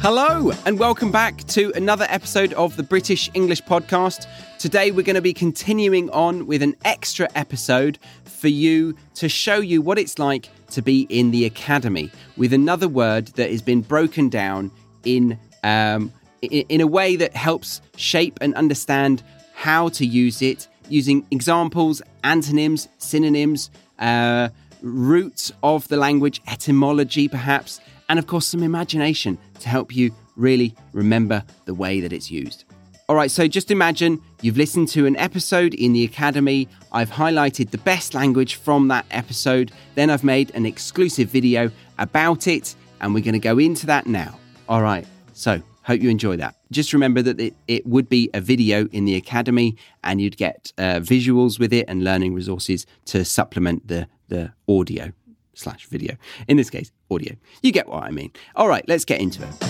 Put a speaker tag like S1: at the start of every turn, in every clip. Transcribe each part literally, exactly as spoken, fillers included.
S1: Hello and welcome back to another episode of the British English Podcast. Today we're going to be continuing on with an extra episode for you to show you what it's like to be in the academy with another word that has been broken down in um, in a way that helps shape and understand how to use it using examples, antonyms, synonyms, uh, roots of the language, etymology perhaps, and of course some imagination to help you really remember the way that it's used. All right, so just imagine you've listened to an episode in the Academy. I've highlighted the best language from that episode. Then I've made an exclusive video about it, and we're going to go into that now. All right, so hope you enjoy that. Just remember that it, it would be a video in the Academy, and you'd get uh, visuals with it and learning resources to supplement the, the audio slash video. In this case, audio. You get what I mean. All right, let's get into it.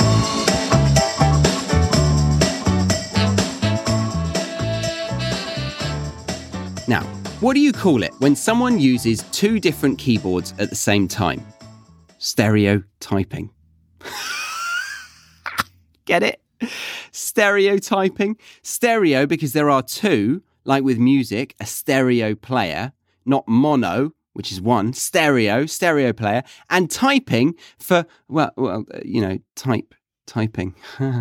S1: Now, what do you call it when someone uses two different keyboards at the same time? Stereotyping. Get it? Stereotyping. Stereo because there are two, like with music, a stereo player, not mono, which is one, stereo, stereo player, and typing for, well, well, you know, type, typing.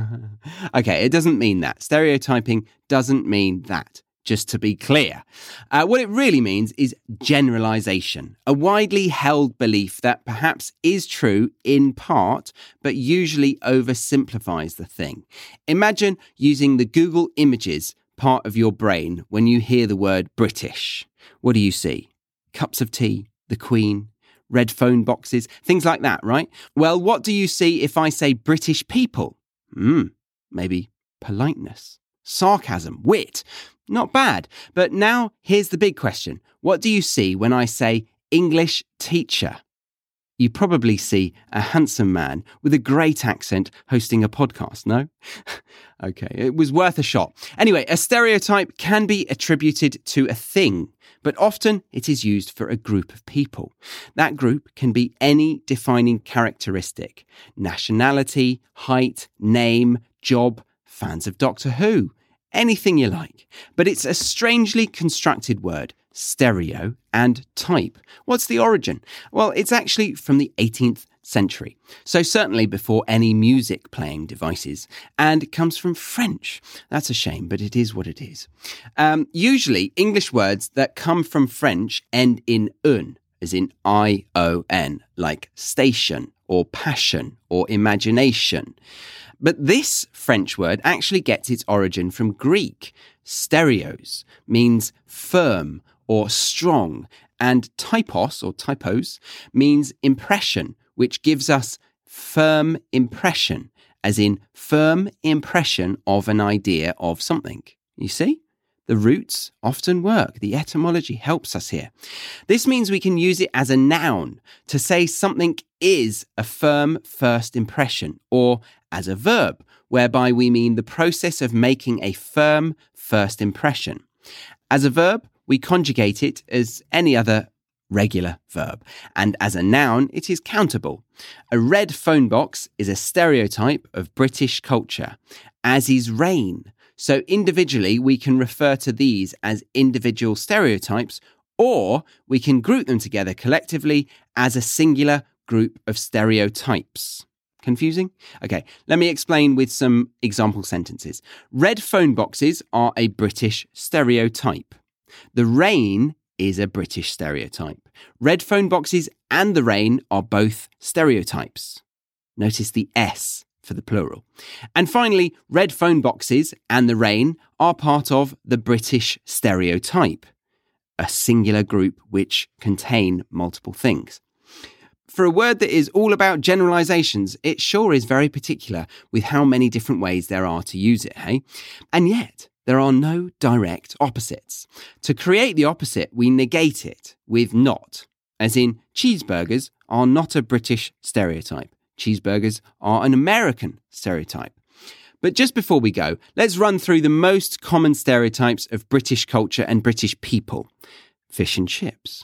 S1: Okay, it doesn't mean that. Stereotyping doesn't mean that, just to be clear. Uh, what it really means is generalization, a widely held belief that perhaps is true in part, but usually oversimplifies the thing. Imagine using the Google Images part of your brain when you hear the word British. What do you see? Cups of tea, the Queen, red phone boxes, things like that, right? Well, what do you see if I say British people? Hmm, maybe politeness, sarcasm, wit. Not bad. But now here's the big question. What do you see when I say English teacher? You probably see a handsome man with a great accent hosting a podcast, no? Okay, it was worth a shot. Anyway, a stereotype can be attributed to a thing, but often it is used for a group of people. That group can be any defining characteristic: nationality, height, name, job, fans of Doctor Who, anything you like. But it's a strangely constructed word, stereo and type. What's the origin? Well, it's actually from the eighteenth century, so certainly before any music playing devices, and it comes from French. That's a shame, but it is what it is. Um, usually, English words that come from French end in un, as in I O N, like station or passion or imagination. But this French word actually gets its origin from Greek. Stereos means firm or strong, and typos or typos means impression, which gives us firm impression, as in firm impression of an idea of something. You see? The roots often work. The etymology helps us here. This means we can use it as a noun to say something is a firm first impression, or as a verb, whereby we mean the process of making a firm first impression. As a verb, we conjugate it as any other regular verb, and as a noun, it is countable. A red phone box is a stereotype of British culture, as is rain. So individually, we can refer to these as individual stereotypes, or we can group them together collectively as a singular group of stereotypes. Confusing? Okay, let me explain with some example sentences. Red phone boxes are a British stereotype. The rain is a British stereotype. Red phone boxes and the rain are both stereotypes. Notice the S for the plural. And finally, red phone boxes and the rain are part of the British stereotype, a singular group which contain multiple things. For a word that is all about generalizations, it sure is very particular with how many different ways there are to use it, hey? And yet, there are no direct opposites. To create the opposite, we negate it with not, as in cheeseburgers are not a British stereotype. Cheeseburgers are an American stereotype. But just before we go, let's run through the most common stereotypes of British culture and British people. Fish and chips.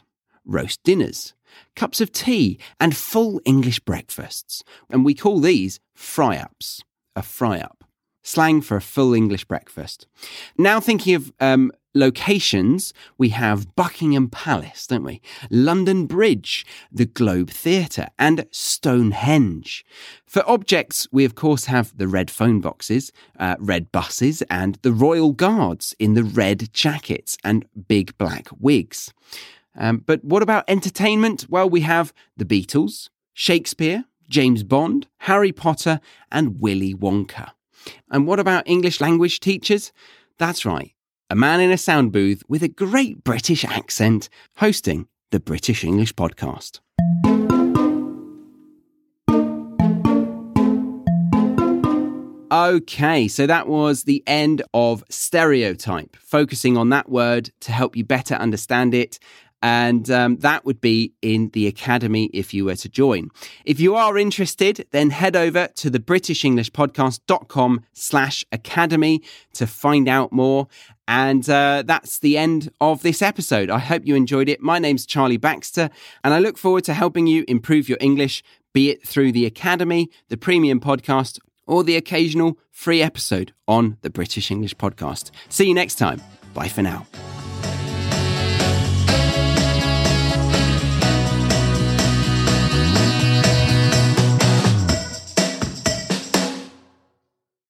S1: roast dinners, cups of tea, and full English breakfasts. And we call these fry-ups, a fry-up. Slang for a full English breakfast. Now thinking of um, locations, we have Buckingham Palace, don't we? London Bridge, the Globe Theatre, and Stonehenge. For objects, we of course have the red phone boxes, uh, red buses, and the Royal Guards in the red jackets and big black wigs. Um, but what about entertainment? Well, we have the Beatles, Shakespeare, James Bond, Harry Potter, and Willy Wonka. And what about English language teachers? That's right, a man in a sound booth with a great British accent hosting the British English Podcast. Okay, so that was the end of stereotype, focusing on that word to help you better understand it. And um, that would be in the Academy if you were to join. If you are interested, then head over to the British English Podcast dot com slash academy to find out more. And uh, that's the end of this episode. I hope you enjoyed it. My name's Charlie Baxter, and I look forward to helping you improve your English, be it through the Academy, the Premium Podcast, or the occasional free episode on the British English Podcast. See you next time. Bye for now.